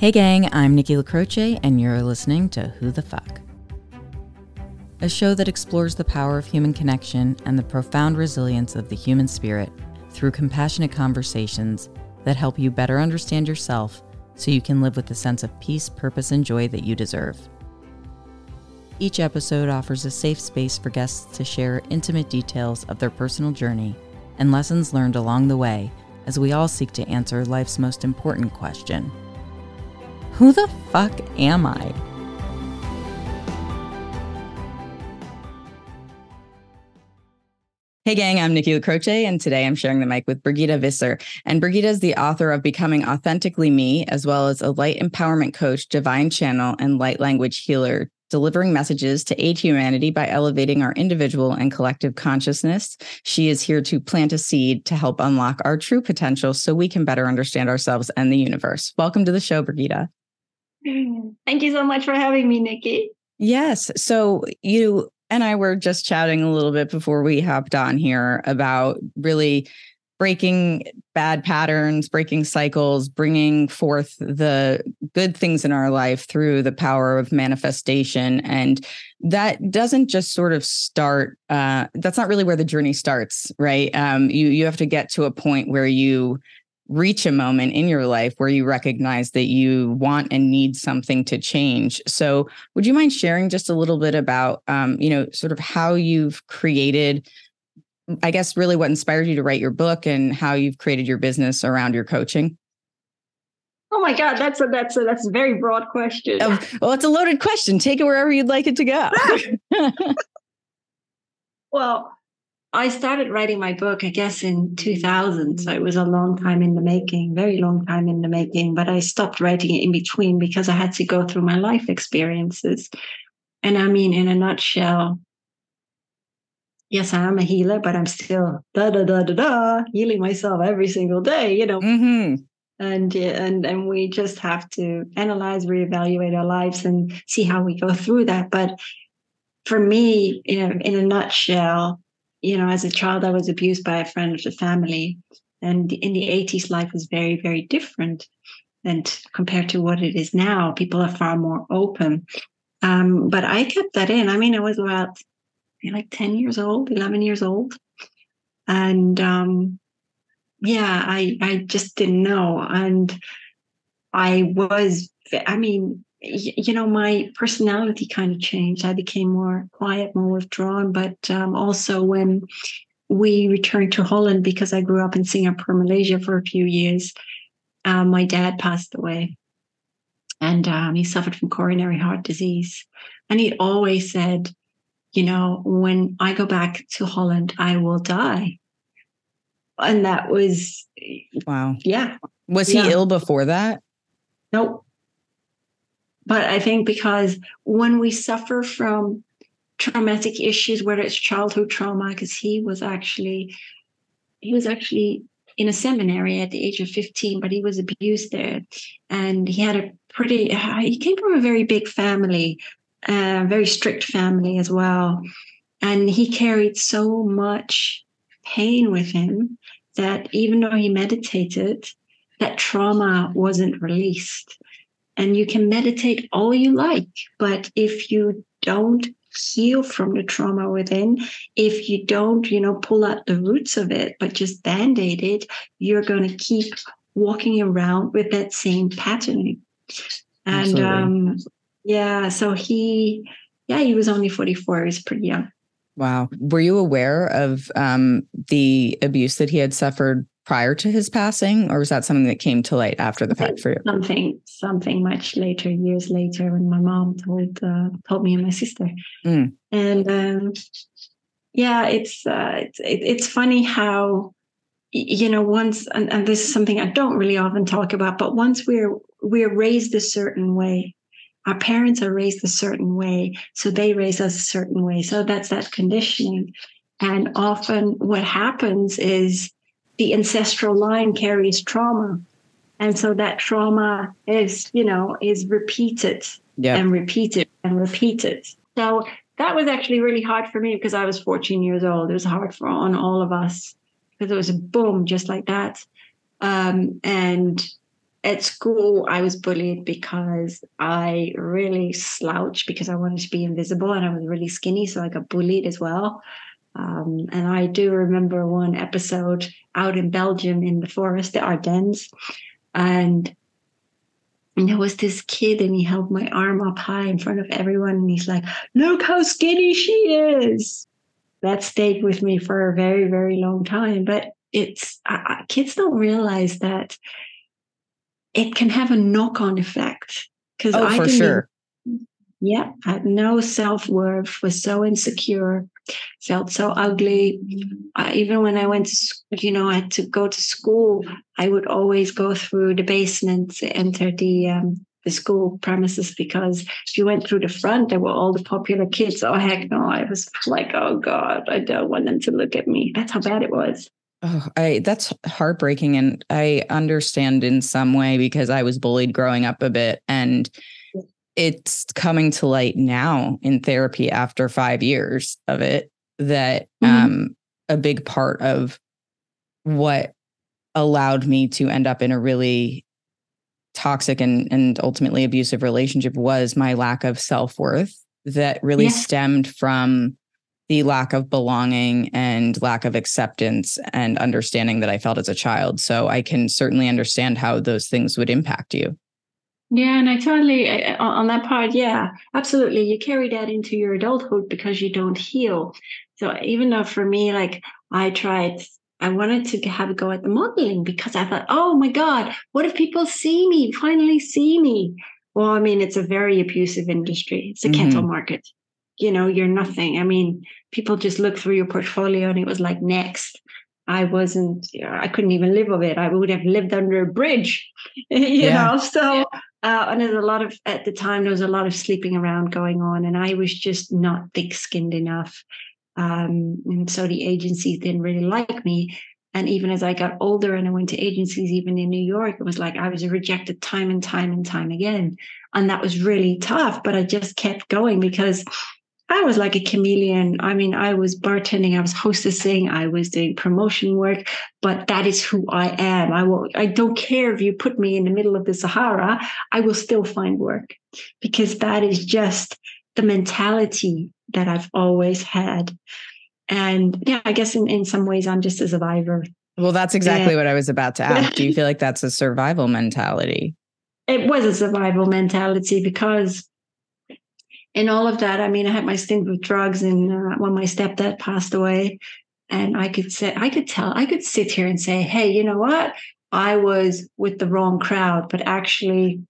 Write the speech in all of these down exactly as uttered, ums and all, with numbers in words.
Hey gang, I'm Nikki LaCroce, and you're listening to Who the Fuck? A show that explores the power of human connection and the profound resilience of the human spirit through compassionate conversations that help you better understand yourself so you can live with the sense of peace, purpose, and joy that you deserve. Each episode offers a safe space for guests to share intimate details of their personal journey and lessons learned along the way as we all seek to answer life's most important question. Who the fuck am I? Hey gang, I'm Nikki LaCroce, and today I'm sharing the mic with Brigitte Visser. And Brigitte is the author of Becoming Authentically Me, as well as a light empowerment coach, divine channel, and light language healer, delivering messages to aid humanity by elevating our individual and collective consciousness. She is here to plant a seed to help unlock our true potential so we can better understand ourselves and the universe. Welcome to the show, Brigitte. Thank you so much for having me, Nikki. Yes. So you and I were just chatting a little bit before we hopped on here about really breaking bad patterns, breaking cycles, bringing forth the good things in our life through the power of manifestation. And that doesn't just sort of start, uh, that's not really where the journey starts, right? Um, you, you have to get to a point where you reach a moment in your life where you recognize that you want and need something to change. So would you mind sharing just a little bit about, um, you know, sort of how you've created, I guess, really what inspired you to write your book and how you've created your business around your coaching? Oh my God, that's a that's a that's a very broad question. Oh, well, it's a loaded question. Take it wherever you'd like it to go. Well, I started writing my book, I guess, in two thousand. So it was a long time in the making, very long time in the making. But I stopped writing it in between because I had to go through my life experiences. And I mean, in a nutshell, yes, I am a healer, but I'm still da da da da da healing myself every single day, you know. Mm-hmm. And and and we just have to analyze, reevaluate our lives, and see how we go through that. But for me, you know, in a nutshell, you know, as a child, I was abused by a friend of the family, and in the eighties, life was very, very different. And compared to what it is now, people are far more open. Um, but I kept that in. I mean, I was about like ten years old, eleven years old. And um, yeah, I, I just didn't know. And I was, I mean, y- you know, my personality kind of changed. I became more quiet, more withdrawn. But um, also when we returned to Holland, because I grew up in Singapore, Malaysia for a few years, um, my dad passed away. And um, he suffered from coronary heart disease. And he always said, you know, when I go back to Holland, I will die. And that was, Wow. yeah. Was he yeah. ill before that? Nope. But I think because when we suffer from traumatic issues, whether it's childhood trauma, because he was actually, he was actually in a seminary at the age of fifteen, but he was abused there. And he had a pretty, he came from a very big family, a very strict family as well. And he carried so much pain with him that even though he meditated, that trauma wasn't released. And you can meditate all you like, but if you don't heal from the trauma within, if you don't, you know, pull out the roots of it, but just band-aid it, you're going to keep walking around with that same patterning. And um, yeah, so he, yeah, he was only forty-four. He was pretty young. Wow. Were you aware of um, the abuse that he had suffered prior to his passing, or was that something that came to light after the fact for you? Something, something much later, years later, when my mom told uh, told me and my sister. Mm. And um, yeah, it's uh, it's it, it's funny how, you know, once, and, and this is something I don't really often talk about, but once we're we're raised a certain way. Our parents are raised a certain way, so they raise us a certain way. So that's that conditioning. And often what happens is the ancestral line carries trauma. And so that trauma is, you know, is repeated yep. and repeated and repeated. So that was actually really hard for me because I was fourteen years old. It was hard for on all of us because it was a boom, just like that. Um, and at school, I was bullied because I really slouched because I wanted to be invisible, and I was really skinny. So I got bullied as well. Um, and I do remember one episode out in Belgium in the forest, the Ardennes. And, and there was this kid, and he held my arm up high in front of everyone. And he's like, look how skinny she is. That stayed with me for a very, very long time. But it's uh, kids don't realize that it can have a knock-on effect. Because oh, I for didn't sure. Even, yeah, I had no self-worth, was so insecure, felt so ugly. I, even when I went to, you know, I had to go to school, I would always go through the basement to enter the um, the school premises, because if you went through the front, there were all the popular kids. Oh, heck no. I was like, oh, God, I don't want them to look at me. That's how bad it was. Oh, I that's heartbreaking. And I understand in some way because I was bullied growing up a bit, and it's coming to light now in therapy after five years of it, that mm-hmm. um, a big part of what allowed me to end up in a really toxic and, and ultimately abusive relationship was my lack of self-worth that really yes. stemmed from the lack of belonging and lack of acceptance and understanding that I felt as a child. So I can certainly understand how those things would impact you. Yeah, and I totally, on that part, yeah, absolutely. You carry that into your adulthood because you don't heal. So even though for me, like I tried, I wanted to have a go at the modeling because I thought, oh my God, what if people see me, finally see me? Well, I mean, it's a very abusive industry. It's a mm-hmm. cattle market. You know, you're nothing. I mean, people just look through your portfolio and it was like, next. I wasn't, you know, I couldn't even live with it. I would have lived under a bridge, you yeah. know? So, uh, and there's a lot of, at the time, there was a lot of sleeping around going on, and I was just not thick-skinned enough. Um, and so the agencies didn't really like me. And even as I got older and I went to agencies, even in New York, it was like I was rejected time and time and time again. And that was really tough, but I just kept going because I was like a chameleon. I mean, I was bartending, I was hostessing, I was doing promotion work, but that is who I am. I will, I don't care if you put me in the middle of the Sahara, I will still find work, because that is just the mentality that I've always had. And yeah, I guess in, in some ways I'm just a survivor. Well, that's exactly and, what I was about to ask. Do you feel like that's a survival mentality? It was a survival mentality because in all of that, I mean, I had my stint with drugs, and uh, when my stepdad passed away, and I could say, I could tell, I could sit here and say, hey, you know what? I was with the wrong crowd, but actually,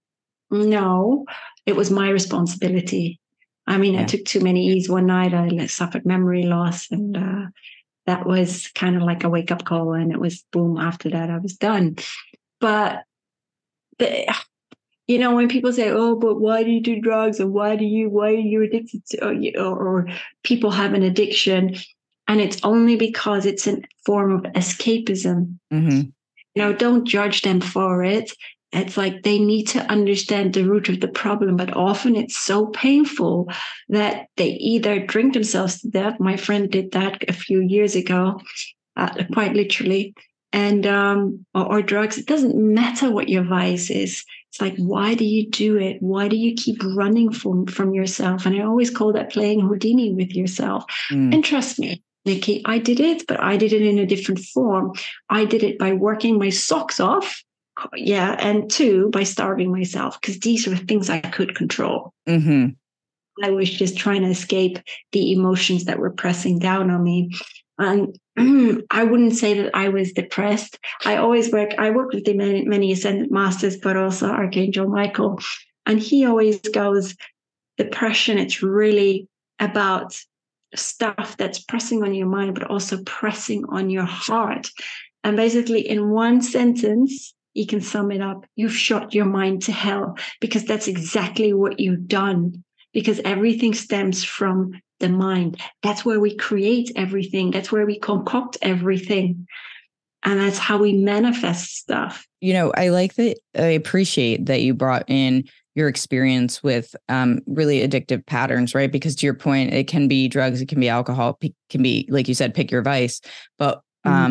no, it was my responsibility. I mean, yeah. I took too many E's one night. I suffered memory loss, and uh, that was kind of like a wake-up call, and it was boom. After that, I was done. But the, you know, when people say, oh, but why do you do drugs? Or why do you, why are you addicted to, or, or people have an addiction? And it's only because it's a form of escapism. Mm-hmm. You know, don't judge them for it. It's like they need to understand the root of the problem, but often it's so painful that they either drink themselves to death. My friend did that a few years ago, uh, quite literally, and um, or, or drugs. It doesn't matter what your vice is. It's like, why do you do it? Why do you keep running from, from yourself? And I always call that playing Houdini with yourself. Mm. And trust me, Nikki, I did it, but I did it in a different form. I did it by working my socks off. Yeah. And two, by starving myself, because these were things I could control. Mm-hmm. I was just trying to escape the emotions that were pressing down on me. And I wouldn't say that I was depressed. I always work, I work with the many, many ascended masters, but also Archangel Michael. And he always goes, depression, it's really about stuff that's pressing on your mind, but also pressing on your heart. And basically in one sentence, you can sum it up. You've shot your mind to hell, because that's exactly what you've done, because everything stems from the mind. That's where we create everything. That's where we concoct everything. And that's how we manifest stuff. You know, I like that. I appreciate that you brought in your experience with um, really addictive patterns, right? Because to your point, it can be drugs, it can be alcohol, it can be, like you said, pick your vice. But um, mm-hmm.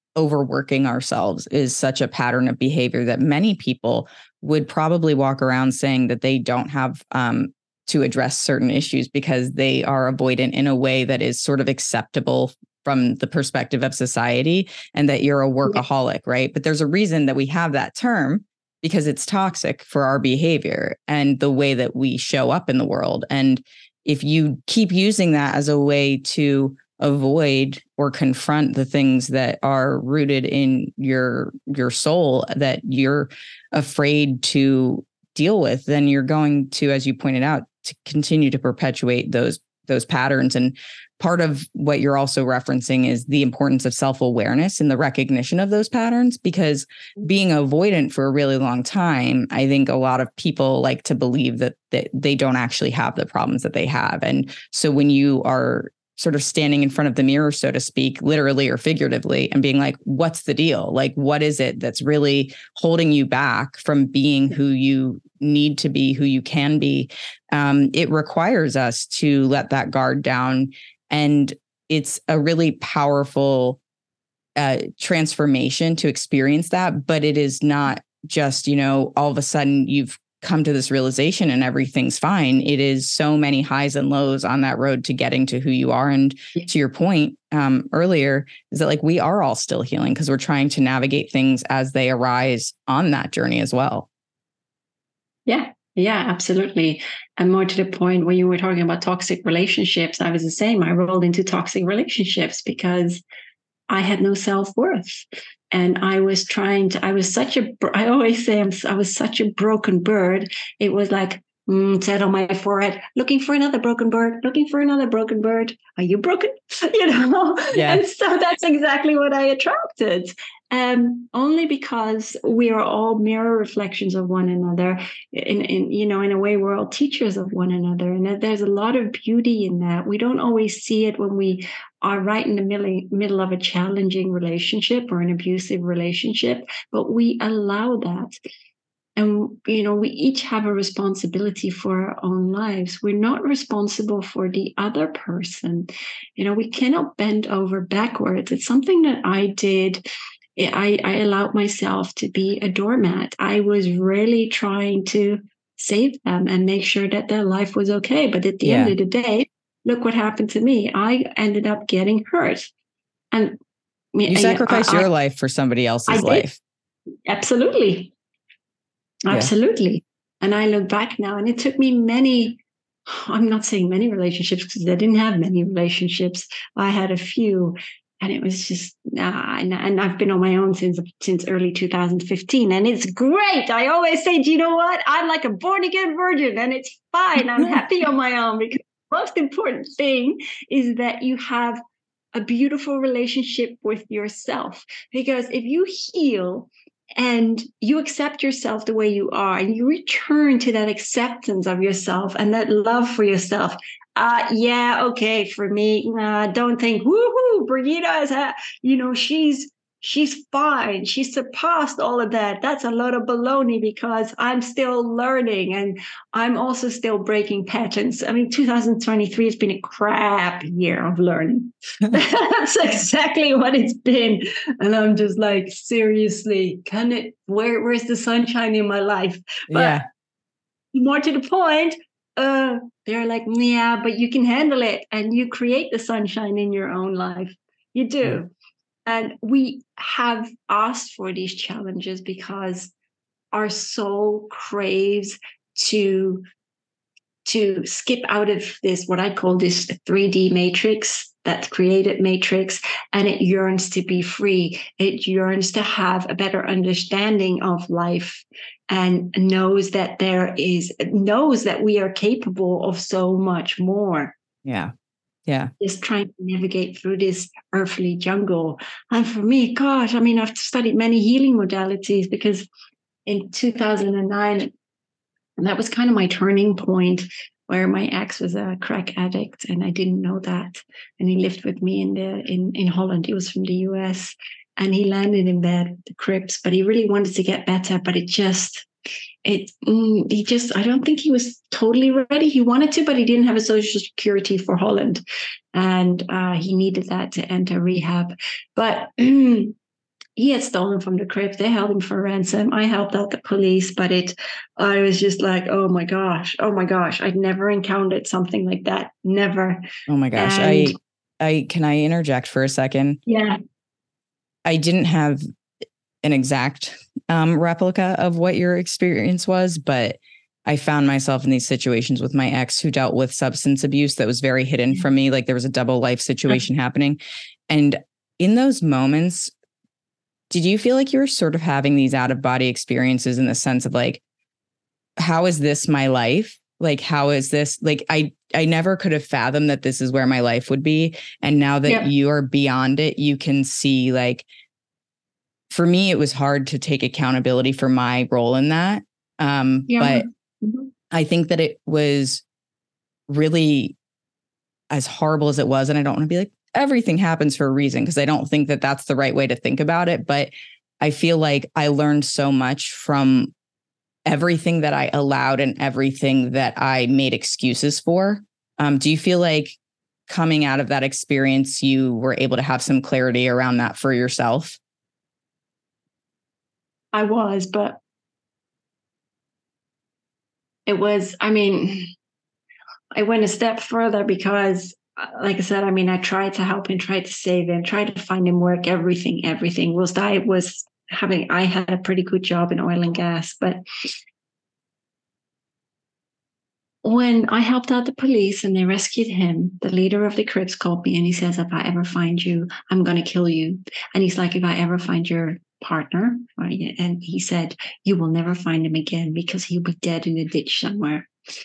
overworking ourselves is such a pattern of behavior that many people would probably walk around saying that they don't have um, to address certain issues because they are avoidant in a way that is sort of acceptable from the perspective of society, and that you're a workaholic, right? But there's a reason that we have that term, because it's toxic for our behavior and the way that we show up in the world. And if you keep using that as a way to avoid or confront the things that are rooted in your your soul that you're afraid to deal with, then you're going to, as you pointed out, to continue to perpetuate those those patterns. And part of what you're also referencing is the importance of self-awareness and the recognition of those patterns, because being avoidant for a really long time, I think a lot of people like to believe that, that they don't actually have the problems that they have. And so when you are sort of standing in front of the mirror, so to speak, literally or figuratively, and being like, what's the deal? Like, what is it that's really holding you back from being who you need to be, who you can be? Um, it requires us to let that guard down. And it's a really powerful uh, transformation to experience that. But it is not just, you know, all of a sudden you've come to this realization and everything's fine. It is so many highs and lows on that road to getting to who you are. And to your point um, earlier, is that like we are all still healing because we're trying to navigate things as they arise on that journey as well. Yeah, yeah, absolutely. And more to the point, when you were talking about toxic relationships, I was the same. I rolled into toxic relationships because I had no self-worth. And I was trying to, I was such a, I always say I'm, I was such a broken bird. It was like, mm, set on my forehead, looking for another broken bird, looking for another broken bird. Are you broken? You know? Yeah. And so that's exactly what I attracted. Um, only because we are all mirror reflections of one another. In, in, you know, in a way, we're all teachers of one another. And there's a lot of beauty in that. We don't always see it when we are right in the middle, middle of a challenging relationship or an abusive relationship, but we allow that. And, you know, we each have a responsibility for our own lives. We're not responsible for the other person. You know, we cannot bend over backwards. It's something that I did. I, I allowed myself to be a doormat. I was really trying to save them and make sure that their life was okay. But at the Yeah. end of the day, look what happened to me. I ended up getting hurt. And you I, sacrificed I, your I, life for somebody else's I did. life. Absolutely. Absolutely. Yeah. And I look back now, and it took me many, I'm not saying many relationships because I didn't have many relationships. I had a few. And it was just, uh, and, and I've been on my own since since early two thousand fifteen. And it's great. I always say, do you know what? I'm like a born again virgin, and it's fine. I'm happy on my own, because the most important thing is that you have a beautiful relationship with yourself. Because if you heal and you accept yourself the way you are, and you return to that acceptance of yourself and that love for yourself, uh, yeah, okay, for me, uh, don't think, woohoo, Brigitte is, a, you know, she's she's fine. She surpassed all of that. That's a lot of baloney, because I'm still learning, and I'm also still breaking patterns. I mean, two thousand twenty-three has been a crap year of learning. That's exactly what it's been. And I'm just like, seriously, can it, where, where's the sunshine in my life? But yeah. more to the point, uh, they're like, yeah, but you can handle it, and you create the sunshine in your own life. You do. Mm. And we have asked for these challenges because our soul craves to, to skip out of this, what I call this three D matrix, that created matrix, and it yearns to be free. It yearns to have a better understanding of life, and knows that there is, knows that we are capable of so much more. Yeah. Yeah. Just trying to navigate through this earthly jungle. And for me, gosh, I mean, I've studied many healing modalities, because in two thousand nine, that was kind of my turning point, where my ex was a crack addict, and I didn't know that. And he lived with me in the in, in Holland. He was from the U S, and he landed in bed, the Crips, but he really wanted to get better, but it just, it, mm, he just, I don't think he was totally ready. He wanted to, but he didn't have a social security for Holland. And uh, he needed that to enter rehab. But he had stolen from the crypt. They held him for ransom. I helped out the police, but it, I was just like, oh my gosh, oh my gosh, I'd never encountered something like that. Never. Oh my gosh. And I, I, can I interject for a second? yeah. I didn't have an exact um, replica of what your experience was, but I found myself in these situations with my ex who dealt with substance abuse that was very hidden from me. Like there was a double life situation happening. And in those moments, did you feel like you were sort of having these out of body experiences in the sense of like, how is this my life? Like, how is this? Like, I, I never could have fathomed that this is where my life would be. And now that yep. you are beyond it, you can see, like, for me, it was hard to take accountability for my role in that. Um, yeah. But mm-hmm. I think that it was really as horrible as it was. And I don't want to be like, everything happens for a reason, because I don't think that that's the right way to think about it. But I feel like I learned so much from everything that I allowed and everything that I made excuses for. Um, do you feel like coming out of that experience, you were able to have some clarity around that for yourself? I was, but it was, I mean, I went a step further because, like I said, I mean, I tried to help him, tried to save him, tried to find him work, everything, everything. Whilst I was having, I had a pretty good job in oil and gas, but when I helped out the police and they rescued him, the leader of the Crips called me and he says, if I ever find you, I'm going to kill you. And he's like, if I ever find your partner, right? And he said, you will never find him again because he'll be dead in a ditch somewhere.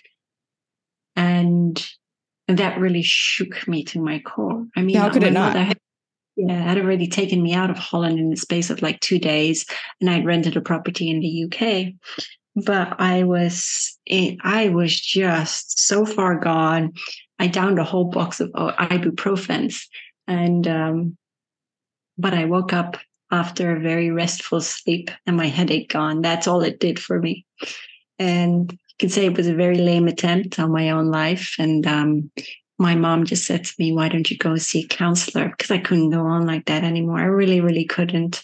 And that really shook me to my core. I mean, how could it not? Had, yeah, had already taken me out of Holland in the space of like two days, and I'd rented a property in the U K. But I was, I was just so far gone. I downed a whole box of ibuprofens, and um, but I woke up after a very restful sleep, and my headache gone. That's all it did for me. And you can say it was a very lame attempt on my own life. And um, my mom just said to me, why don't you go see a counselor? Because I couldn't go on like that anymore. I really, really couldn't.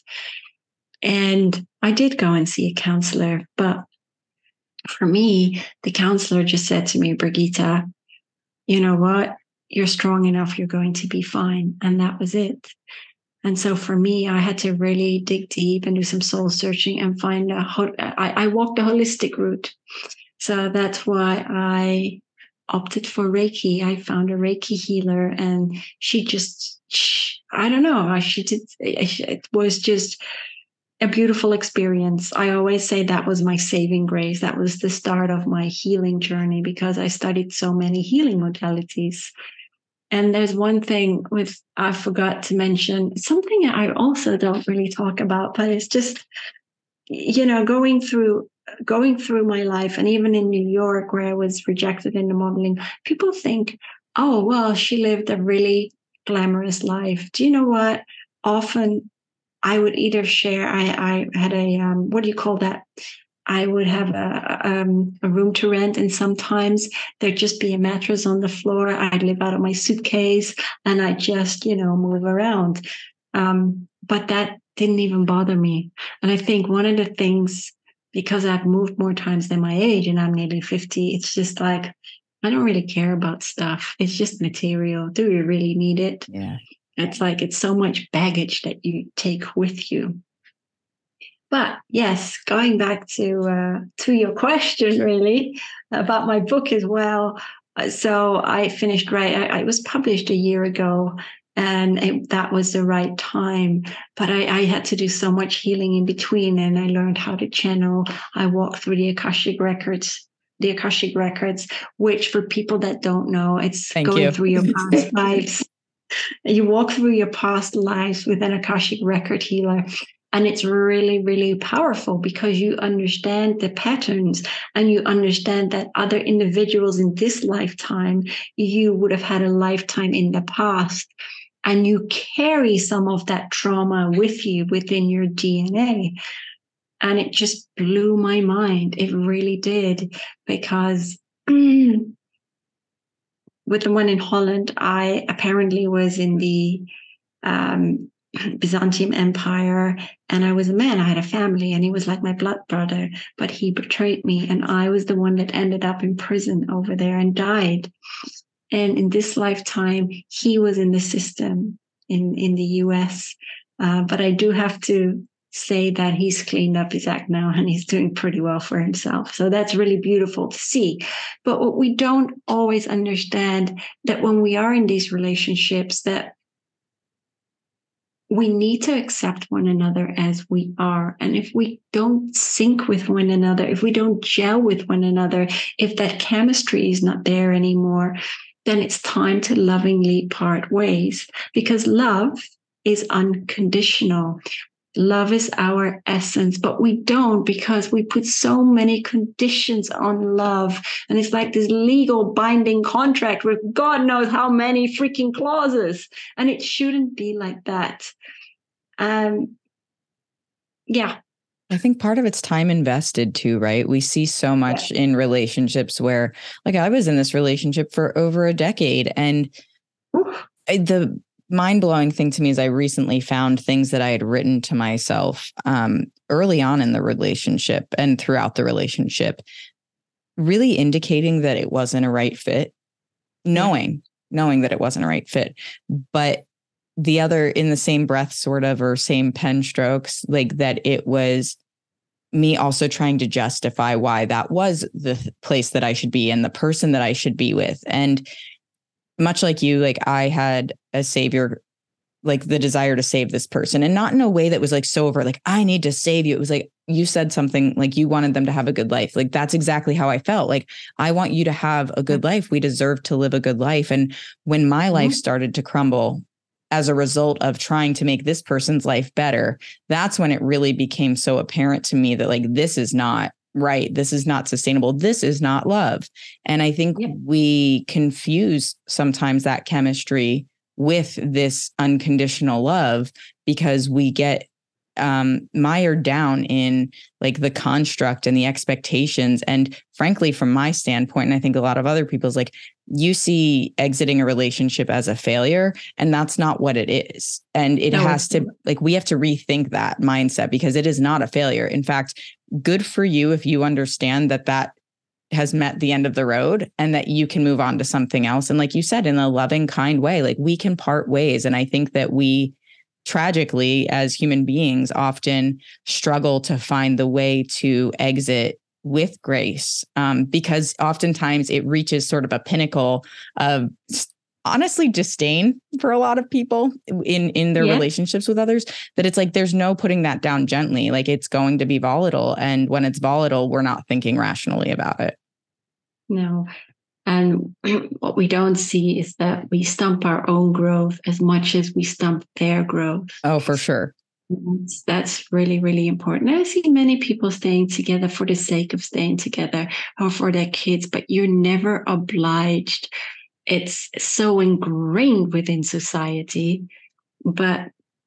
And I did go and see a counselor. But for me, the counselor just said to me, Brigitte, you know what? You're strong enough. You're going to be fine. And that was it. And so for me, I had to really dig deep and do some soul searching and find a, I, I walked the holistic route. So that's why I opted for Reiki. I found a Reiki healer and she just, she, I don't know, she did, it was just a beautiful experience. I always say that was my saving grace. That was the start of my healing journey because I studied so many healing modalities. And there's one thing with, I forgot to mention, something I also don't really talk about, but it's just, you know, going through, going through my life and even in New York where I was rejected in the modeling, people think, oh, well, she lived a really glamorous life. Do you know what? Often I would either share, I, I had a, um, what do you call that? I would have a, um, a room to rent, and sometimes there'd just be a mattress on the floor. I'd live out of my suitcase, and I'd just, you know, move around. Um, but that didn't even bother me. And I think one of the things, because I've moved more times than my age, and I'm nearly fifty, it's just like, I don't really care about stuff. It's just material. Do you really need it? Yeah. It's like, it's so much baggage that you take with you. But yes, going back to uh, to your question, really, about my book as well. So I finished, right, I, I was published a year ago, and it, that was the right time. But I, I had to do so much healing in between, and I learned how to channel. I walked through the Akashic Records, the Akashic Records, which for people that don't know, it's Thank going you. through your past lives. You walk through your past lives with an Akashic Record healer. And it's really, really powerful because you understand the patterns and you understand that other individuals in this lifetime, you would have had a lifetime in the past. And you carry some of that trauma with you within your D N A. And it just blew my mind. It really did. Because mm, with the one in Holland, I apparently was in the... Um, Byzantium Empire, and I was a man. I had a family, and he was like my blood brother, but he betrayed me, and I was the one that ended up in prison over there and died. And in this lifetime, he was in the system in, in the U S. Uh, but I do have to say that he's cleaned up his act now and he's doing pretty well for himself. So that's really beautiful to see. But what we don't always understand, that when we are in these relationships, that we need to accept one another as we are. And if we don't sync with one another, if we don't gel with one another, if that chemistry is not there anymore, then it's time to lovingly part ways, because love is unconditional. Love is our essence, but we don't, because we put so many conditions on love. And it's like this legal binding contract with God knows how many freaking clauses. And it shouldn't be like that. Um, yeah. I think part of it's time invested too, right? We see so much yeah. in relationships where, like, I was in this relationship for over a decade, and Oof. the mind-blowing thing to me is I recently found things that I had written to myself um, early on in the relationship and throughout the relationship, really indicating that it wasn't a right fit, knowing, yeah. knowing that it wasn't a right fit. But the other, in the same breath, sort of, or same pen strokes, like that it was me also trying to justify why that was the place that I should be and the person that I should be with. And much like you, like I had a savior, like the desire to save this person, and not in a way that was like so over, like, I need to save you. It was like, you said something like you wanted them to have a good life. Like, that's exactly how I felt. Like, I want you to have a good life. We deserve to live a good life. And when my mm-hmm. life started to crumble as a result of trying to make this person's life better, that's when it really became so apparent to me that, like, this is not right. This is not sustainable. This is not love. And I think yeah. we confuse sometimes that chemistry with this unconditional love, because we get um, mired down in like the construct and the expectations. And frankly, from my standpoint, and I think a lot of other people's, like, you see exiting a relationship as a failure, and that's not what it is. And it no, has to, like, we have to rethink that mindset, because it is not a failure. In fact, good for you if you understand that that has met the end of the road and that you can move on to something else. And like you said, in a loving, kind way, like, we can part ways. And I think that we tragically, as human beings, often struggle to find the way to exit with grace, um, because oftentimes it reaches sort of a pinnacle of, honestly, disdain for a lot of people in, in their yeah. relationships with others, that it's like, there's no putting that down gently. Like, it's going to be volatile. And when it's volatile, we're not thinking rationally about it. No. And what we don't see is that we stump our own growth as much as we stump their growth. Oh, for sure. That's, that's really, really important. I see many people staying together for the sake of staying together or for their kids, but you're never obliged. It's so ingrained within society. But,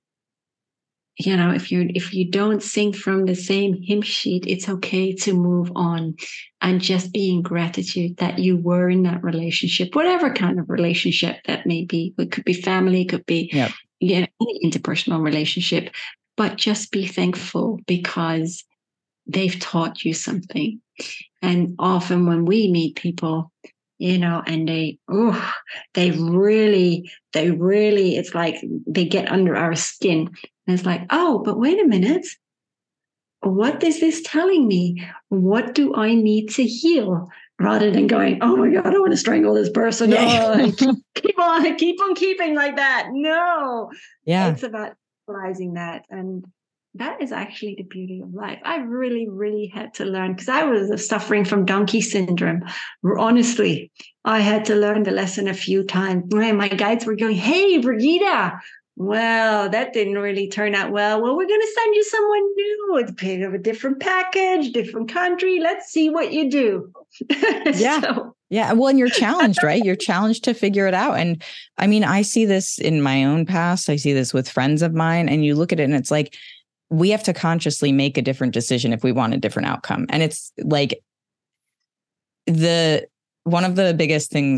you know, if you if you don't sing from the same hymn sheet, it's okay to move on and just be in gratitude that you were in that relationship, whatever kind of relationship that may be. It could be family, it could be yep. you know, any interpersonal relationship, but just be thankful because they've taught you something. And often when we meet people, you know, and they, oh, they really, they really, it's like they get under our skin. And it's like, oh, but wait a minute. What is this telling me? What do I need to heal? Rather than going, oh my God, I want to strangle this person. Yeah. Oh, keep, keep on, keep on keeping like that. No. Yeah. It's about realizing that. And that is actually the beauty of life. I really, really had to learn, because I was suffering from donkey syndrome. Honestly, I had to learn the lesson a few times. My guides were going, hey, Brigitte, well, that didn't really turn out well. Well, we're going to send you someone new. It's a bit of a different package, different country. Let's see what you do. Yeah. So. Yeah. Well, and you're challenged, right? You're challenged to figure it out. And I mean, I see this in my own past. I see this with friends of mine, and you look at it and it's like, we have to consciously make a different decision if we want a different outcome. And it's like the, one of the biggest things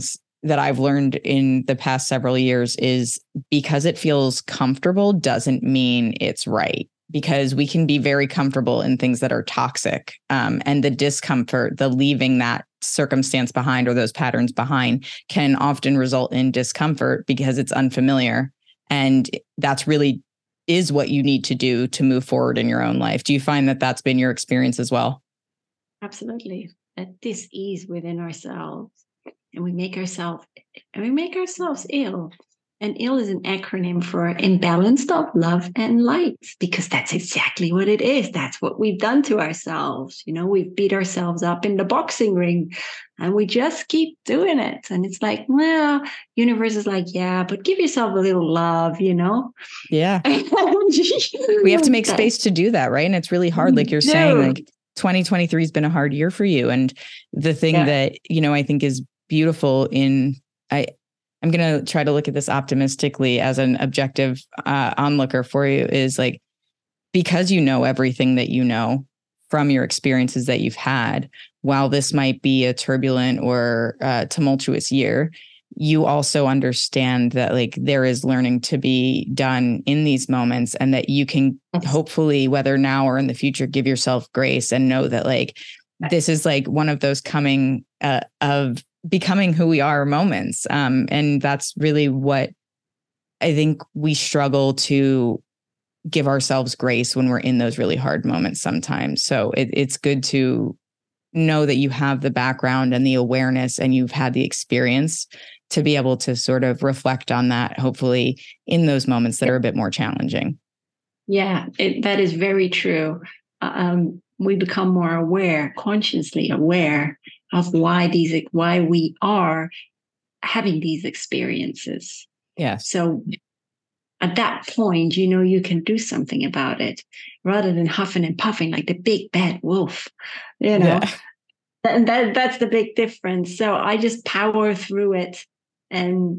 that I've learned in the past several years is because it feels comfortable doesn't mean it's right. Because we can be very comfortable in things that are toxic. Um, and the discomfort, the leaving that circumstance behind or those patterns behind can often result in discomfort because it's unfamiliar. And that's really is what you need to do to move forward in your own life. Do you find that that's been your experience as well? Absolutely. At this ease within ourselves. And we make ourselves and we make ourselves ill. And ill is an acronym for imbalanced of love and light, because that's exactly what it is. That's what we've done to ourselves. You know, we've beat ourselves up in the boxing ring and we just keep doing it. And it's like, well, universe is like, yeah, but give yourself a little love, you know? Yeah. We have to make space to do that, right? And it's really hard. Like you're no. saying, like twenty twenty-three has been a hard year for you. And the thing yeah. that, you know, I think is beautiful in, I, I'm going to try to look at this optimistically as an objective uh, onlooker for you is like, because you know everything that you know from your experiences that you've had, while this might be a turbulent or uh, tumultuous year, you also understand that like there is learning to be done in these moments and that you can hopefully, whether now or in the future, give yourself grace and know that like, this is like one of those coming uh, of becoming who we are moments. Um, and that's really what I think we struggle to give ourselves grace when we're in those really hard moments sometimes. So it, it's good to know that you have the background and the awareness and you've had the experience to be able to sort of reflect on that, hopefully in those moments that are a bit more challenging. Yeah, it, that is very true. Um, we become more aware, consciously aware of why these, why we are having these experiences. Yeah. So at that point, you know, you can do something about it rather than huffing and puffing like the big bad wolf, you know, yeah. and that, that's the big difference. So I just power through it. And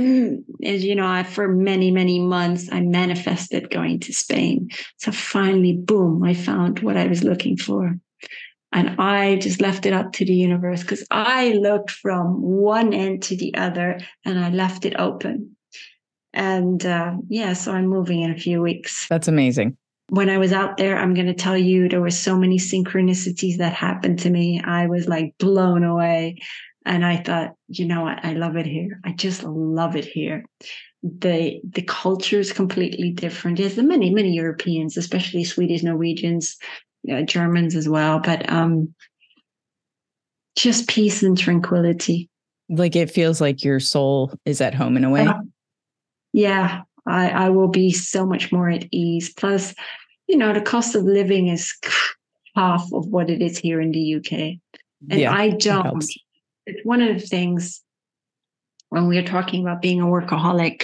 as you know, I, for many, many months, I manifested going to Spain. So finally, boom, I found what I was looking for. And I just left it up to the universe because I looked from one end to the other and I left it open. And uh, yeah, so I'm moving in a few weeks. That's amazing. When I was out there, I'm going to tell you, there were so many synchronicities that happened to me. I was like blown away. And I thought, you know what? I love it here. I just love it here. The the culture is completely different. Yes, there are many, many Europeans, especially Swedish, Norwegians, uh, Germans as well. But um, just peace and tranquility. Like it feels like your soul is at home in a way. Uh, yeah, I, I will be so much more at ease. Plus, you know, the cost of living is half of what it is here in the U K. And yeah, I don't. It's one of the things when we are talking about being a workaholic,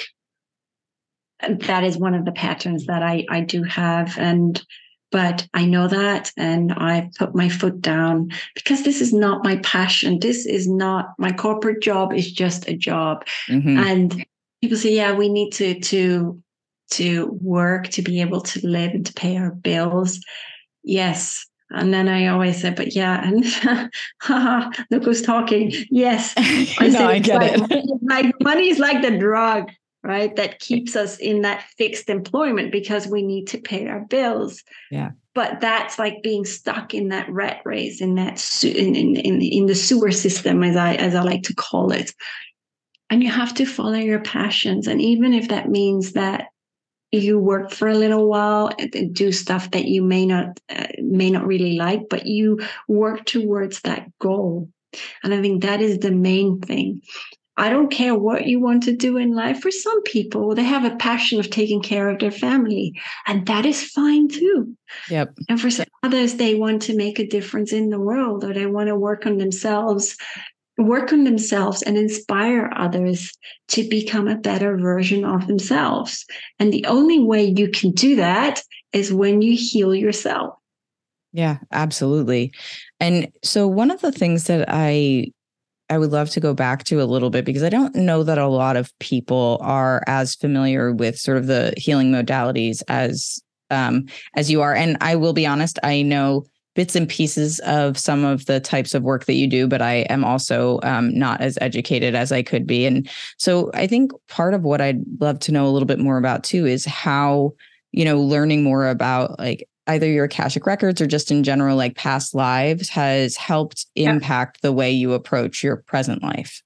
that is one of the patterns that I, I do have. And, but I know that, and I put my foot down because this is not my passion. This is not my corporate job. Is just a job. Mm-hmm. And people say, yeah, we need to, to, to work to be able to live and to pay our bills. Yes. And then I always said, but yeah, and haha, look who's talking. Yes. I know, I get like, it. Like money is like the drug, right? That keeps us in that fixed employment because we need to pay our bills. Yeah. But that's like being stuck in that rat race, in that su- in, in, in, in the sewer system, as I as I like to call it. And you have to follow your passions. And even if that means that you work for a little while and do stuff that you may not uh, may not really like, but you work towards that goal. And I think that is the main thing. I don't care what you want to do in life. For some people, they have a passion of taking care of their family, and that is fine too. Yep. And for some others, they want to make a difference in the world, or they want to work on themselves work on themselves and inspire others to become a better version of themselves. And the only way you can do that is when you heal yourself. Yeah, absolutely. And so one of the things that I I would love to go back to a little bit, because I don't know that a lot of people are as familiar with sort of the healing modalities as um, as you are. And I will be honest, I know bits and pieces of some of the types of work that you do, but I am also um, not as educated as I could be. And so I think part of what I'd love to know a little bit more about too is how, you know, learning more about like either your Akashic records or just in general, like past lives has helped impact yeah. the way you approach your present life.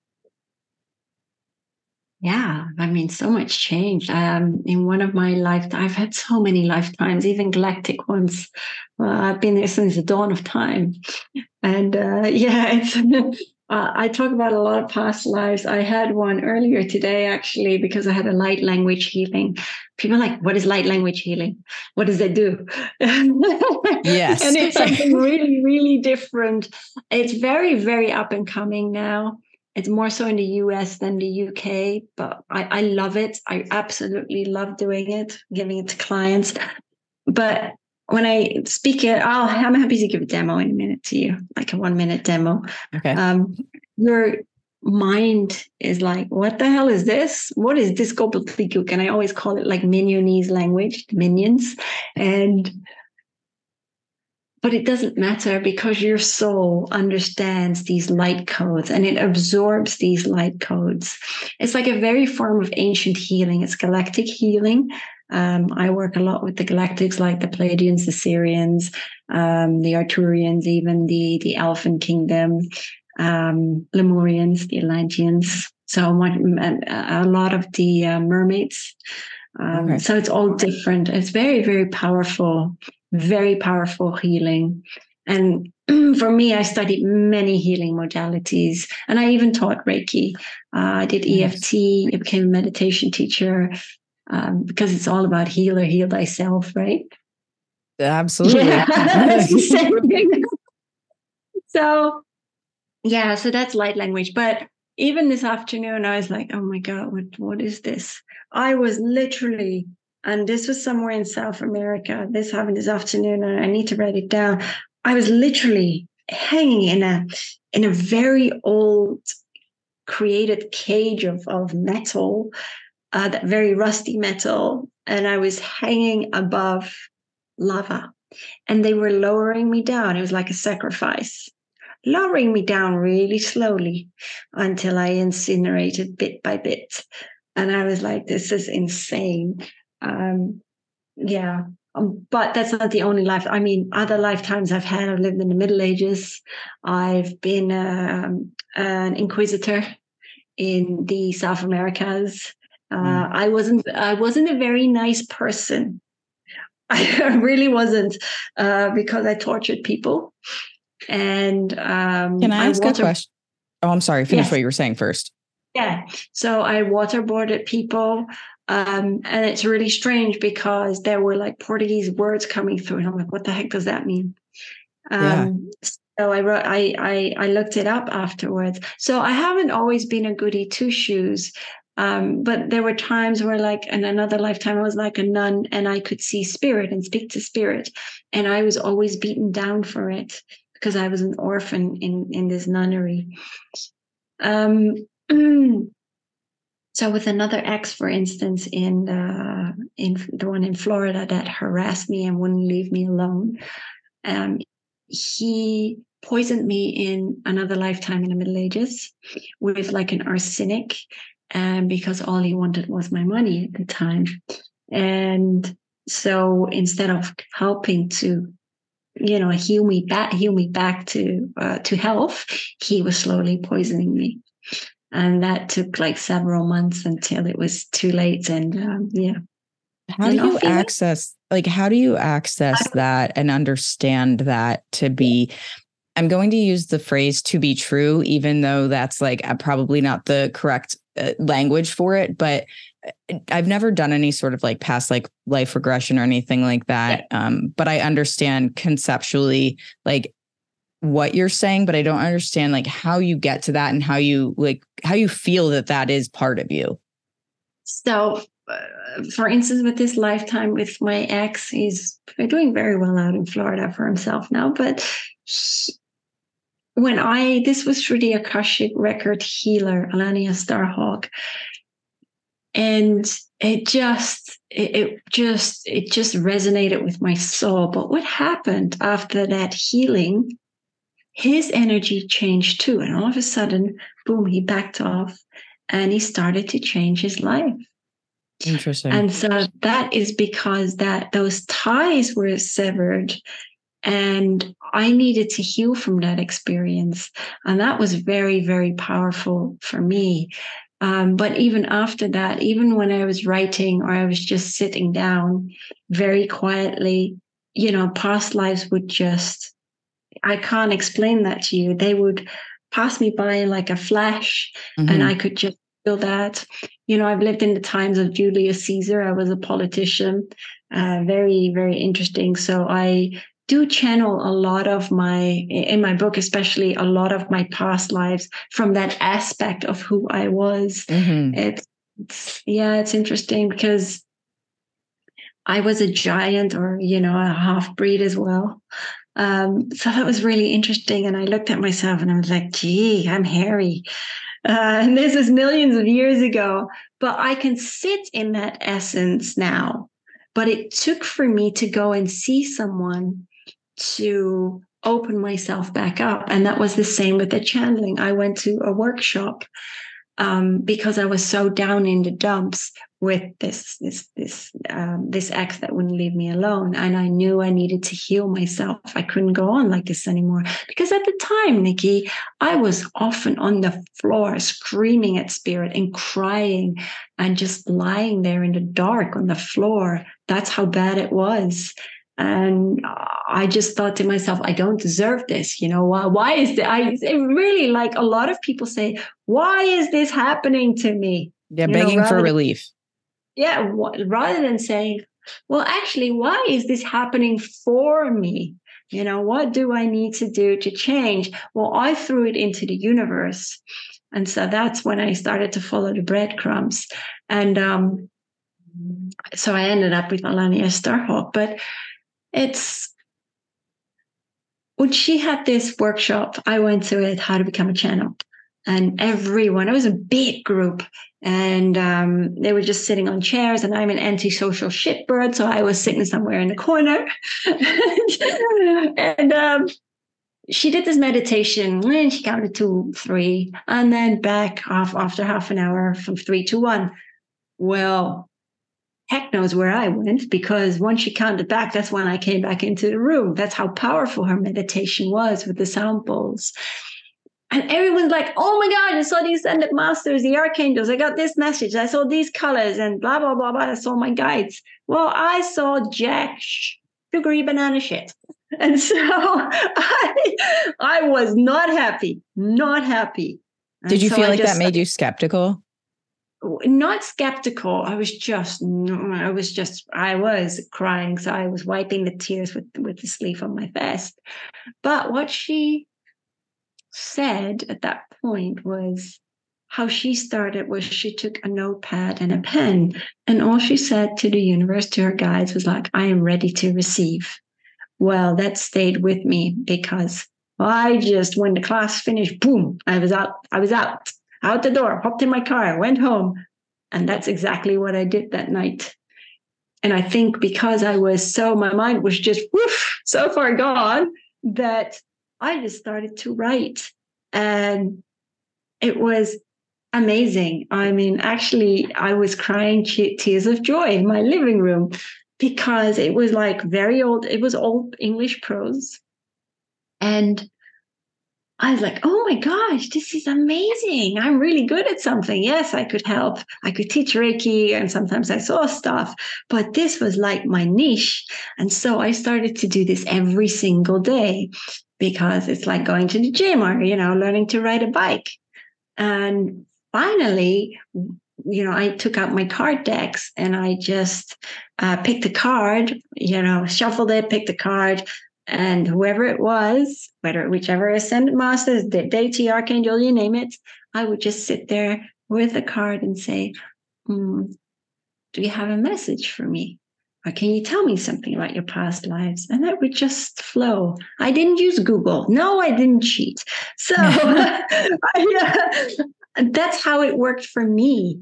Yeah, I mean, so much changed. Um, in one of my lifetimes, I've had so many lifetimes, even galactic ones. Uh, I've been there since the dawn of time. And uh, yeah, it's, uh, I talk about a lot of past lives. I had one earlier today, actually, because I had a light language healing. People are like, what is light language healing? What does that do? Yes. And it's something really, really different. It's very, very up and coming now. It's more so in the U S than the U K, but I, I love it. I absolutely love doing it, giving it to clients. But when I speak it, I'll, I'm happy to give a demo in a minute to you, like a one minute demo. Okay. Um, your mind is like, what the hell is this? What is this gobbledygook? And I always call it like Minionese language, minions. And But it doesn't matter because your soul understands these light codes and it absorbs these light codes. It's like a very form of ancient healing. It's galactic healing. Um, I work a lot with the galactics, like the Pleiadians, the Sirians, um, the Arturians, even the, the Elfin Kingdom, um, Lemurians, the Atlanteans. So much, a lot of the uh, mermaids. Um, okay. So it's all different. It's very, very powerful. Very powerful healing. And for me, I studied many healing modalities and I even taught Reiki. Uh, I did E F T, I became a meditation teacher um, because it's all about heal or heal thyself, right? Absolutely. Yeah, that's the same thing. So, yeah, so that's light language. But even this afternoon, I was like, oh my God, what, what is this? I was literally... And this was somewhere in South America. This happened this afternoon, and I need to write it down. I was literally hanging in a in a very old created cage of, of metal, uh, that very rusty metal, and I was hanging above lava. And they were lowering me down. It was like a sacrifice, lowering me down really slowly until I incinerated bit by bit. And I was like, this is insane. Um, yeah, um, but that's not the only life. I mean, other lifetimes I've had. I've lived in the Middle Ages. I've been um, an inquisitor in the South Americas. Uh, mm. I wasn't. I wasn't a very nice person. I really wasn't, uh, because I tortured people. And um, can I ask I water- a question? Oh, I'm sorry. Finish yes. what you were saying first. Yeah. So I waterboarded people. Um, and it's really strange because there were like Portuguese words coming through, and I'm like, what the heck does that mean? Um, yeah. So I wrote, I, I, I looked it up afterwards. So I haven't always been a goody two shoes, um, but there were times where, like, in another lifetime, I was like a nun, and I could see spirit and speak to spirit, and I was always beaten down for it because I was an orphan in in this nunnery. Um. So with another ex, for instance, in uh, in the one in Florida that harassed me and wouldn't leave me alone, um, he poisoned me in another lifetime in the Middle Ages with like an arsenic, and because all he wanted was my money at the time. And so instead of helping to, you know, heal me back, heal me back to uh, to health, he was slowly poisoning me. And that took like several months until it was too late. And um, yeah. How do you access, like, how do you access that and understand that to be, I'm going to use the phrase to be true, even though that's like probably not the correct uh, language for it. But I've never done any sort of like past like life regression or anything like that. Yeah. Um, but I understand conceptually, like, what you're saying, but I don't understand like how you get to that and how you like how you feel that that is part of you. So, uh, for instance, with this lifetime with my ex, he's doing very well out in Florida for himself now. But he, when I this was through the Akashic record healer, Alania Starhawk, And it just, it, it just, it just resonated with my soul. But what happened after that healing, his energy changed too. And all of a sudden, boom, he backed off and he started to change his life. Interesting. And so that is because that those ties were severed, and I needed to heal from that experience. And that was very, very powerful for me. Um, but even after that, even when I was writing or I was just sitting down very quietly, you know, past lives would just, I can't explain that to you. They would pass me by like a flash, mm-hmm. and I could just feel that. You know, I've lived in the times of Julius Caesar. I was a politician, uh, very, very interesting. So I do channel a lot of my, in my book, especially a lot of my past lives from that aspect of who I was. Mm-hmm. It's, it's, yeah, it's interesting because I was a giant, or, you know, a half breed as well. Um, so that was really interesting. And I looked at myself and I was like, gee, I'm hairy. Uh, and this is millions of years ago, but I can sit in that essence now. But it took for me to go and see someone to open myself back up. And that was the same with the channeling. I went to a workshop um, because I was so down in the dumps with this this this um, this ex that wouldn't leave me alone, and I knew I needed to heal myself. I couldn't go on like this anymore, because at the time, Nikki, I was often on the floor screaming at spirit and crying and just lying there in the dark on the floor. That's how bad it was. And I just thought to myself, I don't deserve this. You know, why, why is that? I it really, like a lot of people say, why is this happening to me? Yeah, you begging know, for relief. Yeah, w- rather than saying, well, actually, why is this happening for me? You know, what do I need to do to change? Well, I threw it into the universe. And so that's when I started to follow the breadcrumbs. And um, so I ended up with Alania Starhawk. But it's, when she had this workshop, I went to it, How to Become a Channel. And everyone, it was a big group, and um, they were just sitting on chairs, and I'm an antisocial shitbird, so I was sitting somewhere in the corner. and um, she did this meditation, and she counted to three, and then back off after half an hour from three to one. Well, heck knows where I went, because once she counted back, that's when I came back into the room. That's how powerful her meditation was with the sound bowls. And everyone's like, oh my God, I saw these ascended masters, the archangels. I got this message. I saw these colors and blah, blah, blah, blah. I saw my guides. Well, I saw jack sugary banana shit. And so I, I was not happy, not happy. And Did you so feel I like just, that made you skeptical? Not skeptical. I was just, I was just, I was crying. So I was wiping the tears with, with the sleeve of my vest. But what she said at that point was, how she started was she took a notepad and a pen, and all she said to the universe, to her guides, was like, I am ready to receive. Well, that stayed with me, because I just, when the class finished, boom, I was out. I was out, out the door, hopped in my car, went home. And that's exactly what I did that night. And I think because I was so, my mind was just woof, so far gone, that I just started to write, and it was amazing. I mean, actually, I was crying tears of joy in my living room, because it was like very old. It was old English prose. And I was like, oh my gosh, this is amazing. I'm really good at something. Yes, I could help. I could teach Reiki, and sometimes I saw stuff, but this was like my niche. And so I started to do this every single day, because it's like going to the gym, or, you know, learning to ride a bike. And finally, you know, I took out my card decks, and I just uh, picked a card, you know, shuffled it, picked a card. And whoever it was, whether whichever ascended master, the deity, archangel, you name it, I would just sit there with a card and say, mm, do you have a message for me? Or can you tell me something about your past lives? And that would just flow. I didn't use Google. No, I didn't cheat. So I, uh, that's how it worked for me.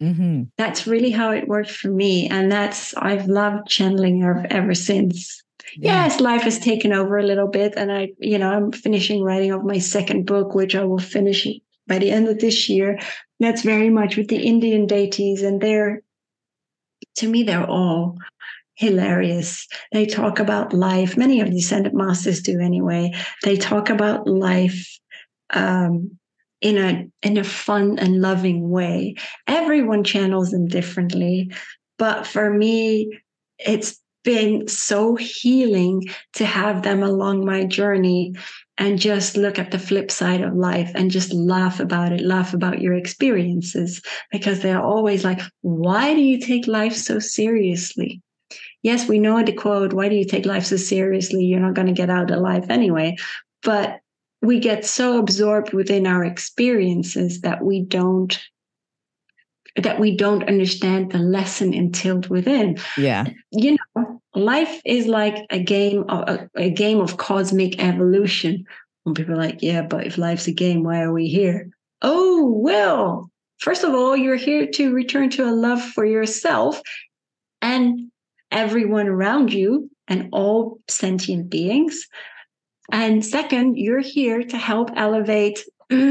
Mm-hmm. That's really how it worked for me. And that's, I've loved channeling her ever since. Yeah. Yes, life has taken over a little bit. And I, you know, I'm finishing writing of my second book, which I will finish by the end of this year. That's very much with the Indian deities. And they're, to me, they're all hilarious. They talk about life. Many of the Ascended Masters do anyway. They talk about life um, in a in a fun and loving way. Everyone channels them differently, but for me, it's been so healing to have them along my journey and just look at the flip side of life and just laugh about it, laugh about your experiences, because they're always like, why do you take life so seriously? Yes, we know the quote, why do you take life so seriously? You're not going to get out alive anyway. But we get so absorbed within our experiences that we don't that we don't understand the lesson entailed within. Yeah. You know, life is like a game of a, a game of cosmic evolution. When people are like, yeah, but if life's a game, why are we here? Oh, well, first of all, you're here to return to a love for yourself and everyone around you and all sentient beings. And second, you're here to help elevate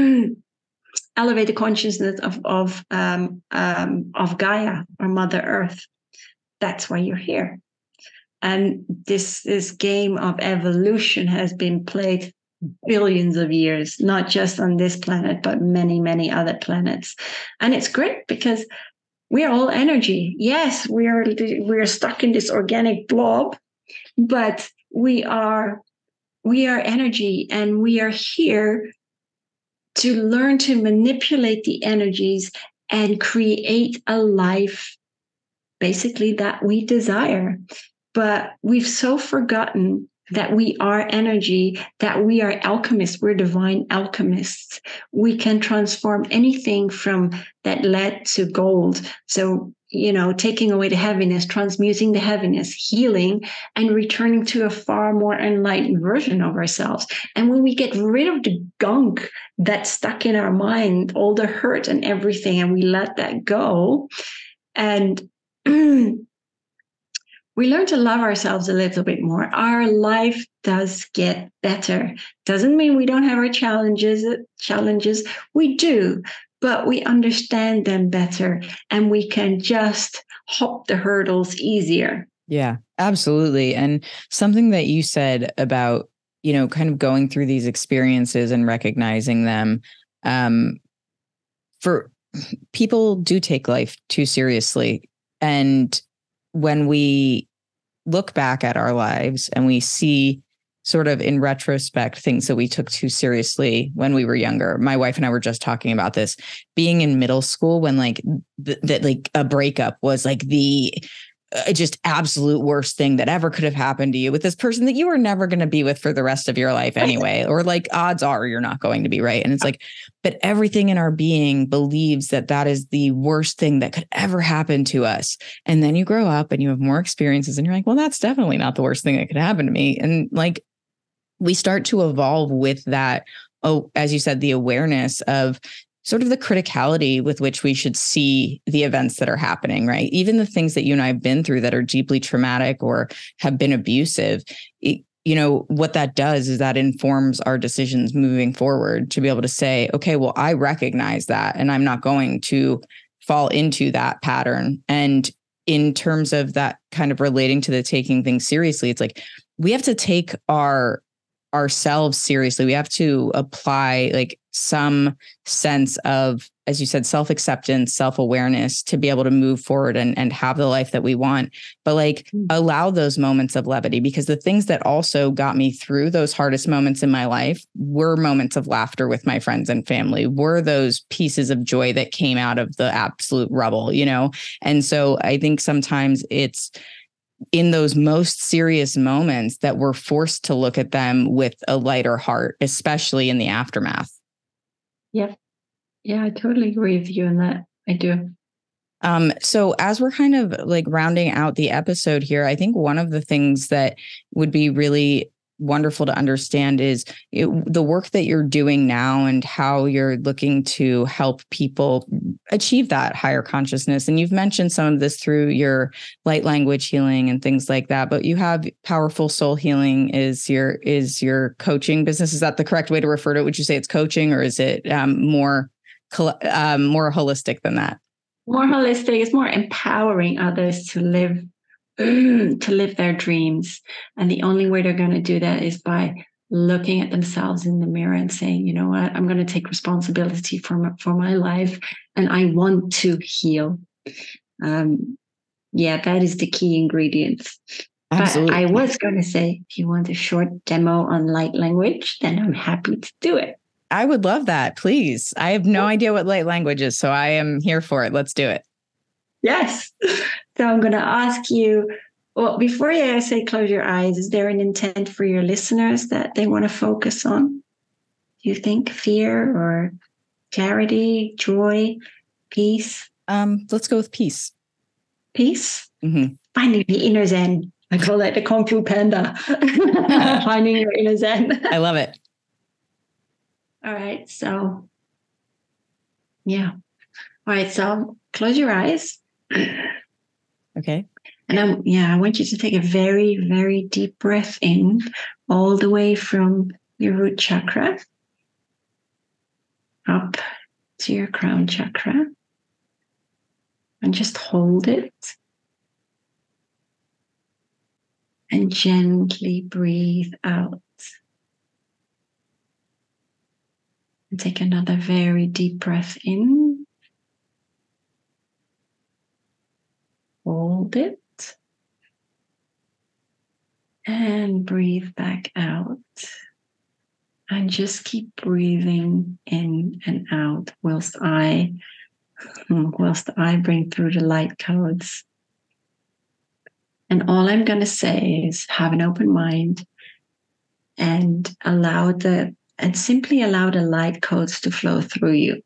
elevate the consciousness of of um, um, of Gaia or Mother Earth. That's why you're here. And this this game of evolution has been played billions of years, not just on this planet, but many, many other planets. And it's great because we're all energy. Yes, we are we are stuck in this organic blob, but we are we are energy, and we are here to learn to manipulate the energies and create a life basically that we desire. But we've so forgotten that we are energy, that we are alchemists. We're divine alchemists. We can transform anything from that lead to gold. So, you know, taking away the heaviness, transmuting the heaviness, healing, and returning to a far more enlightened version of ourselves. And when we get rid of the gunk that's stuck in our mind, all the hurt and everything, and we let that go, and we learn to love ourselves a little bit more, our life does get better. Doesn't mean we don't have our challenges. Challenges we do, but we understand them better, and we can just hop the hurdles easier. Yeah, absolutely. And something that you said about, you know, kind of going through these experiences and recognizing them, um, for people do take life too seriously. And when we look back at our lives and we see sort of in retrospect things that we took too seriously when we were younger. My wife and I were just talking about this, being in middle school when like th- that like a breakup was like the uh, just absolute worst thing that ever could have happened to you with this person that you were never going to be with for the rest of your life anyway, or like odds are you're not going to be, right? And it's like, but everything in our being believes that that is the worst thing that could ever happen to us. And then you grow up and you have more experiences and you're like, well, that's definitely not the worst thing that could happen to me. And like, we start to evolve with that. Oh, as you said, the awareness of sort of the criticality with which we should see the events that are happening, right? Even the things that you and I have been through that are deeply traumatic or have been abusive, it, you know, what that does is that informs our decisions moving forward to be able to say, okay, well, I recognize that and I'm not going to fall into that pattern. And in terms of that kind of relating to the taking things seriously, it's like we have to take our ourselves seriously. We have to apply like some sense of, as you said, self-acceptance, self-awareness to be able to move forward and, and have the life that we want. But like mm. allow those moments of levity, because the things that also got me through those hardest moments in my life were moments of laughter with my friends and family, were those pieces of joy that came out of the absolute rubble, you know? And so I think sometimes it's in those most serious moments that we're forced to look at them with a lighter heart, especially in the aftermath. Yeah. Yeah, I totally agree with you on that. I do. Um, so as we're kind of like rounding out the episode here, I think one of the things that would be really wonderful to understand is it, the work that you're doing now and how you're looking to help people achieve that higher consciousness. And you've mentioned some of this through your light language healing and things like that, but you have Powerful Soul Healing is your, is your coaching business. Is that the correct way to refer to it? Would you say it's coaching, or is it um, more, um, more holistic than that? More holistic. It's more empowering others to live to live their dreams. And the only way they're going to do that is by looking at themselves in the mirror and saying, you know what, I'm going to take responsibility for my, for my life, and I want to heal. Um, yeah, that is the key ingredient. Absolutely. But I was going to say, if you want a short demo on light language, then I'm happy to do it. I would love that. Please. I have no idea what light language is, so I am here for it. Let's do it. Yes. So I'm going to ask you, well, before I say close your eyes, is there an intent for your listeners that they want to focus on? Do you think fear or clarity, joy, peace? Um, let's go with peace. Peace? Mm-hmm. Finding the inner Zen. I call that the Kung Fu Panda. Finding your inner Zen. I love it. All right. So, yeah. All right. So close your eyes. Okay. And I'm, yeah, I want you to take a very, very deep breath in, all the way from your root chakra up to your crown chakra. And just hold it. And gently breathe out. And take another very deep breath in. Hold it. And breathe back out. And just keep breathing in and out whilst I, whilst I bring through the light codes. And all I'm going to say is have an open mind and allow the, and simply allow the light codes to flow through you.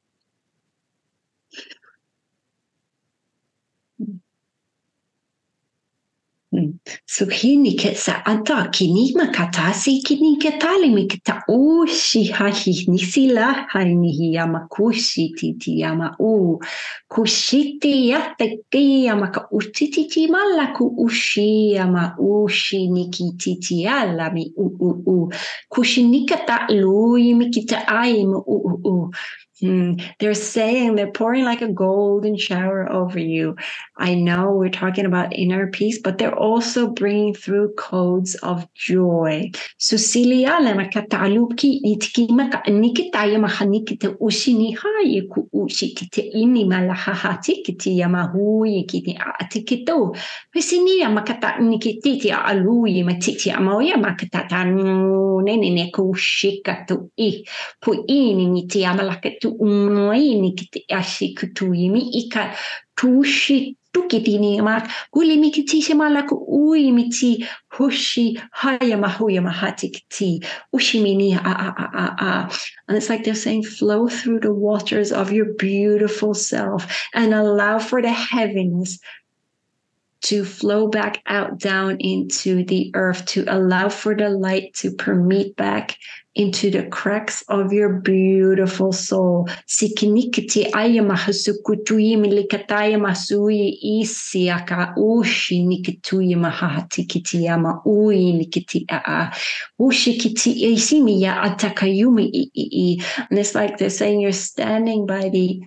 Suhini ke sa anta kini makatasi kini ke tali mikta o shi ha hi ni sila ha ni hi ama kushi titi ama u kushiti ya te ki ama ka utiti ti mala ku ushi ama ushi niki titi ala mi u u u kushinika ta lui mikita ai mu u u u. Hmm. They're saying, they're pouring like a golden shower over you. I know we're talking about inner peace, but they're also bringing through codes of joy. Susilia lema kataluki itkimaka nikitaya mahanikita usini haye ku ushikite ini malahahati kiti yamahui kiti atikito. Pisini yamakata nikititi alui matiti amoya makatata nene neko shikatu i puini niti amalakatu. Unoini kiti ashi kutuyimi ika tushi tukitini ma ulimi kiti shemala ku uimiti hushi haya mahuya mahati kiti ushimini a a a a a. And it's like they're saying, flow through the waters of your beautiful self and allow for the heaviness to flow back out down into the earth, to allow for the light to permeate back into the cracks of your beautiful soul. Sikinikiti ayamahasukutui milikataya masui isiaka ushi nikituyi mahati kitiyama ui nikiti a ushi kiti isimiya atakayumi i i. And it's like they're saying you're standing by the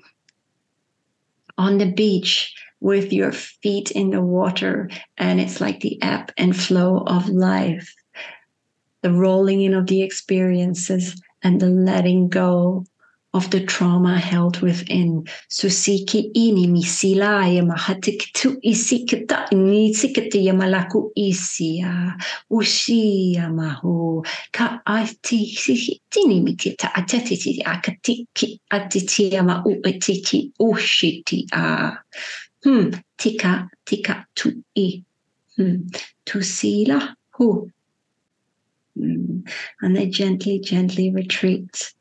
on the beach with your feet in the water, and it's like the ebb and flow of life, the rolling in of the experiences and the letting go of the trauma held within. Susiki ini misilaya mahatik tu isikita ni sikiti yamalaku isia ushia mahu ka ati tini mikita atatiti akatiki atiti yama uatiki ushiti a. Hmm. Tika, tika, tu, i. Hmm. Tu, sila, hu. Hmm. And they gently, gently retreat.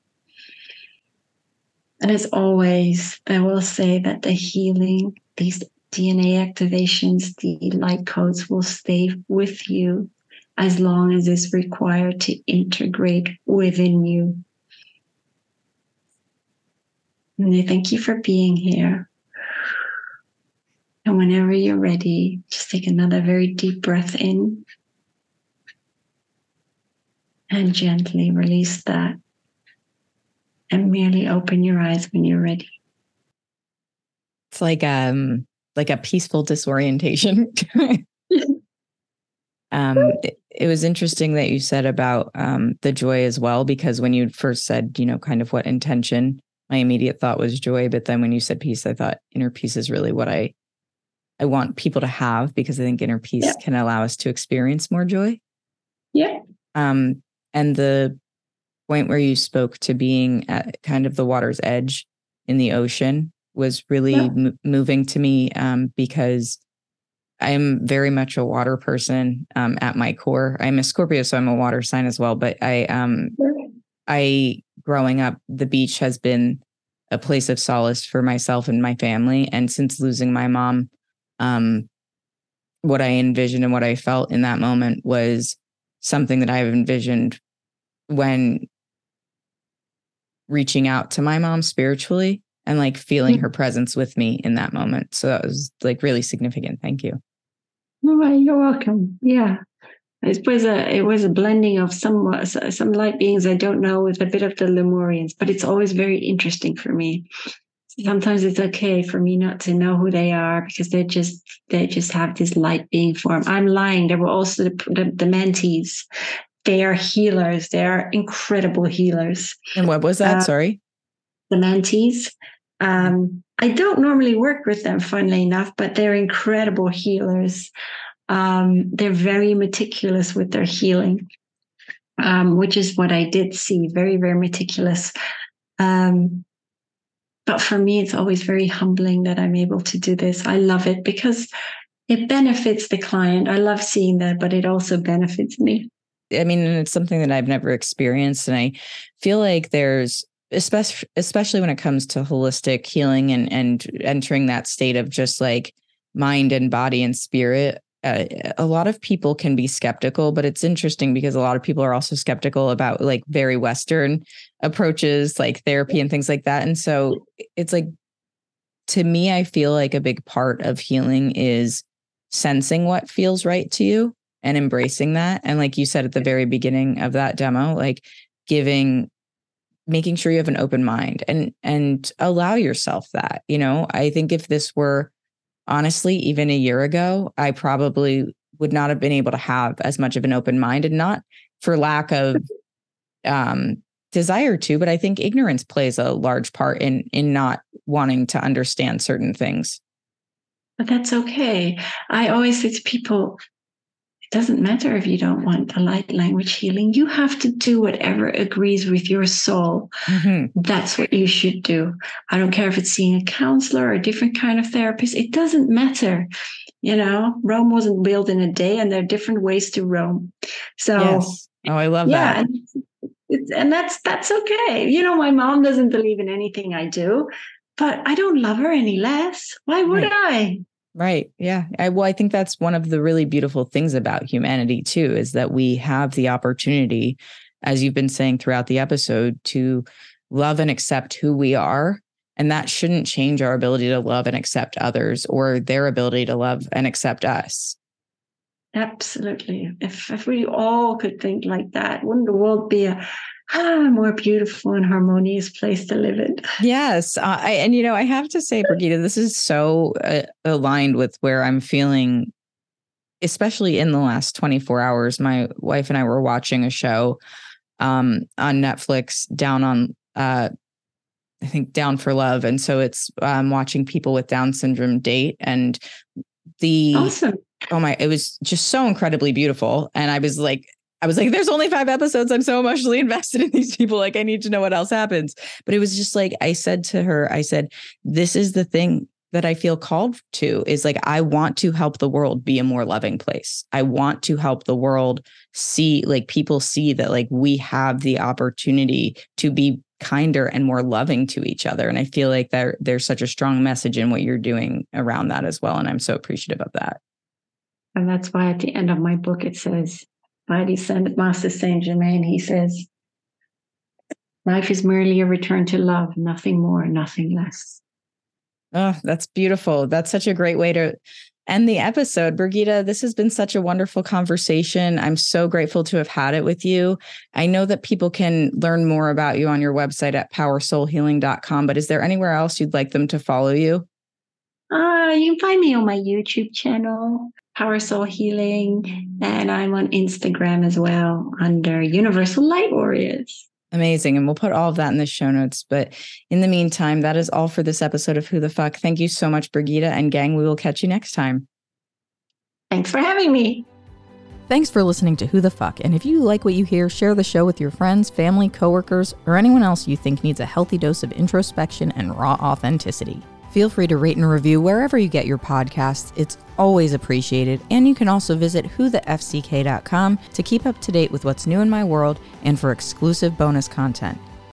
And as always, I will say that the healing, these D N A activations, the light codes will stay with you as long as it's required to integrate within you. And I thank you for being here. And whenever you're ready, just take another very deep breath in and gently release that. And merely open your eyes when you're ready. It's like um like a peaceful disorientation. um, it, it was interesting that you said about um, the joy as well, because when you first said, you know, kind of what intention, my immediate thought was joy. But then when you said peace, I thought inner peace is really what I I want people to have, because I think inner peace yeah. can allow us to experience more joy. Yeah. Um, and the point where you spoke to being at kind of the water's edge in the ocean was really yeah. m- moving to me, um, because I'm very much a water person um, at my core. I'm a Scorpio, so I'm a water sign as well. But I, um, I growing up, the beach has been a place of solace for myself and my family. And since losing my mom, um, what I envisioned and what I felt in that moment was something that I've envisioned when reaching out to my mom spiritually and like feeling her presence with me in that moment. So that was like really significant. Thank you. Oh, you're welcome. Yeah. It was a it was a blending of some some light beings I don't know with a bit of the Lemurians, but it's always very interesting for me. Sometimes it's okay for me not to know who they are, because they just they just have this light being form. I'm lying. There were also the, the, the Mantis. They are healers. They are incredible healers. And what was that? Uh, Sorry. The Mantis. Um, I don't normally work with them, funnily enough, but they're incredible healers. Um, they're very meticulous with their healing, um, which is what I did see. Very, very meticulous. Um, but for me, it's always very humbling that I'm able to do this. I love it because it benefits the client. I love seeing that, but it also benefits me. I mean, it's something that I've never experienced. And I feel like there's, especially especially when it comes to holistic healing and and entering that state of just like mind and body and spirit, uh, a lot of people can be skeptical. But it's interesting because a lot of people are also skeptical about like very Western approaches like therapy and things like that. And so it's like, to me, I feel like a big part of healing is sensing what feels right to you and embracing that. And like you said at the very beginning of that demo, like giving making sure you have an open mind and, and allow yourself that, you know. I think if this were honestly, even a year ago, I probably would not have been able to have as much of an open mind, and not for lack of um, desire to, but I think ignorance plays a large part in, in not wanting to understand certain things. But that's okay. I always say to people, it doesn't matter if you don't want a light language healing. You have to do whatever agrees with your soul. Mm-hmm. That's what you should do. I don't care if it's seeing a counselor or a different kind of therapist. It doesn't matter. You know, Rome wasn't built in a day, and there are different ways to roam. So, yes. Oh, I love yeah, that. And, it's, and that's that's okay. You know, my mom doesn't believe in anything I do, but I don't love her any less. Why would right. I? Right. Yeah. I, well, I think that's one of the really beautiful things about humanity, too, is that we have the opportunity, as you've been saying throughout the episode, to love and accept who we are. And that shouldn't change our ability to love and accept others or their ability to love and accept us. Absolutely. If, if we all could think like that, wouldn't the world be a ah, more beautiful and harmonious place to live in? Yes. Uh, I, and, you know, I have to say, Brigitte, this is so uh, aligned with where I'm feeling, especially in the last twenty-four hours. My wife and I were watching a show um, on Netflix, Down on, uh, I think, Down for Love. And so it's um, watching people with Down syndrome date. And the, awesome. oh my, it was just so incredibly beautiful. And I was like, I was like, there's only five episodes. I'm so emotionally invested in these people. Like, I need to know what else happens. But it was just like, I said to her, I said, this is the thing that I feel called to, is like, I want to help the world be a more loving place. I want to help the world see, like, people see that, like, we have the opportunity to be kinder and more loving to each other. And I feel like there, there's such a strong message in what you're doing around that as well. And I'm so appreciative of that. And that's why at the end of my book, it says, by the Ascended Master Saint Germain. He says, life is merely a return to love, nothing more, nothing less. Oh, that's beautiful. That's such a great way to end the episode. Brigitte, this has been such a wonderful conversation. I'm so grateful to have had it with you. I know that people can learn more about you on your website at power soul healing dot com, but is there anywhere else you'd like them to follow you? Uh, you can find me on my YouTube channel, Power Soul Healing, and I'm on Instagram as well under Universal Light Warriors. Amazing. And we'll put all of that in the show notes. But in the meantime, that is all for this episode of Who the Fuck. Thank you so much, Brigitte, and gang, we will catch you next time. Thanks for having me. Thanks for listening to Who the Fuck. And if you like what you hear, share the show with your friends, family, coworkers, or anyone else you think needs a healthy dose of introspection and raw authenticity. Feel free to rate and review wherever you get your podcasts. It's always appreciated. And you can also visit who the f c k dot com to keep up to date with what's new in my world and for exclusive bonus content.